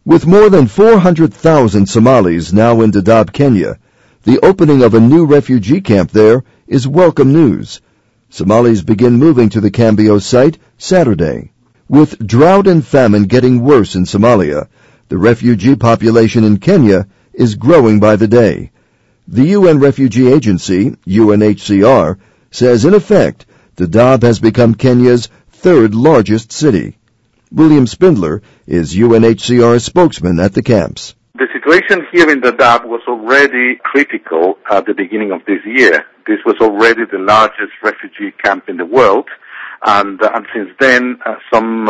With more than 400,000 Somalis now in Dadaab, Kenya, the opening of a new refugee camp there is welcome news. Somalis begin moving to the Cambio site Saturday. With drought and famine getting worse in Somalia, the refugee population in Kenya is growing by the day. The UN Refugee Agency, UNHCR, says in effect, Dadaab has become Kenya's third largest city. William Spindler is UNHCR's spokesman at the camps. The situation here in Dadaab was already critical at the beginning of this year. This was already the largest refugee camp in the world, and since then, some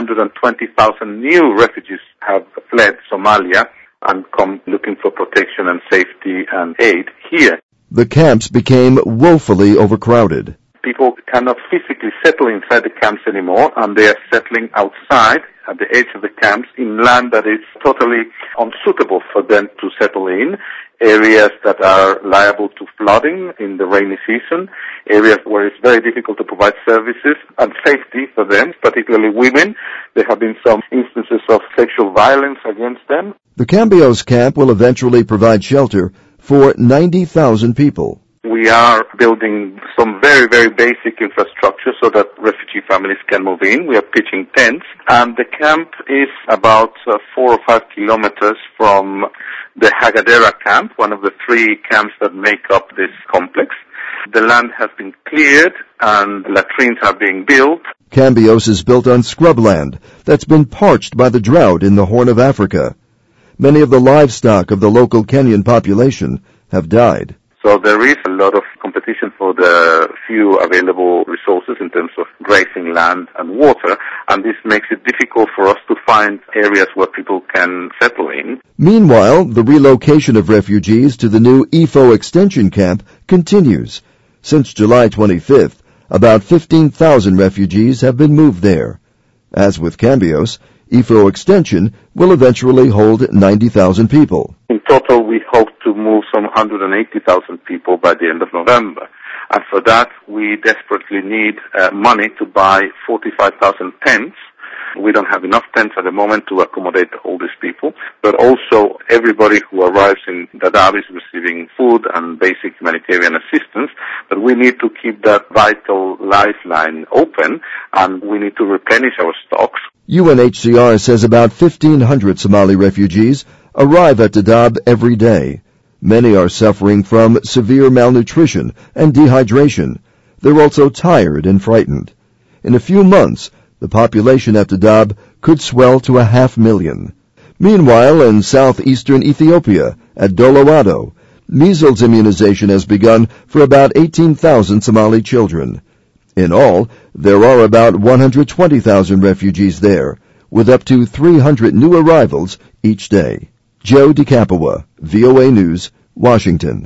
120,000 new refugees have fled Somalia and come looking for protection and safety and aid here. The camps became woefully overcrowded. People cannot physically settle inside the camps anymore, and they are settling outside at the edge of the camps in land that is totally unsuitable for them to settle in, areas that are liable to flooding in the rainy season, areas where it's very difficult to provide services and safety for them, particularly women. There have been some instances of sexual violence against them. The Cambios camp will eventually provide shelter for 90,000 people. We are building some very, very basic infrastructure so that refugee families can move in. We are pitching tents, and the camp is about 4 or 5 kilometers from the Hagadera camp, one of the 3 camps that make up this complex. The land has been cleared and latrines are being built. Cambios is built on scrubland that's been parched by the drought in the Horn of Africa. Many of the livestock of the local Kenyan population have died. So there is a lot of competition for the few available resources in terms of grazing land and water, and this makes it difficult for us to find areas where people can settle in. Meanwhile, the relocation of refugees to the new Ifo extension camp continues. Since July 25th, about 15,000 refugees have been moved there. As with Cambios, Ifo extension will eventually hold 90,000 people. In total, we hope to move some 180,000 people by the end of November. And for that, we desperately need money to buy 45,000 tents. We don't have enough tents at the moment to accommodate all these people, but also everybody who arrives in Dadaab is receiving food and basic humanitarian assistance, but we need to keep that vital lifeline open, and we need to replenish our stocks. UNHCR says about 1,500 Somali refugees arrive at Dadaab every day. Many are suffering from severe malnutrition and dehydration. They're also tired and frightened. In a few months, the population at Dadaab could swell to 500,000. Meanwhile, in southeastern Ethiopia, at Dolowado, measles immunization has begun for about 18,000 Somali children. In all, there are about 120,000 refugees there, with up to 300 new arrivals each day. Joe DeCapua, VOA News, Washington.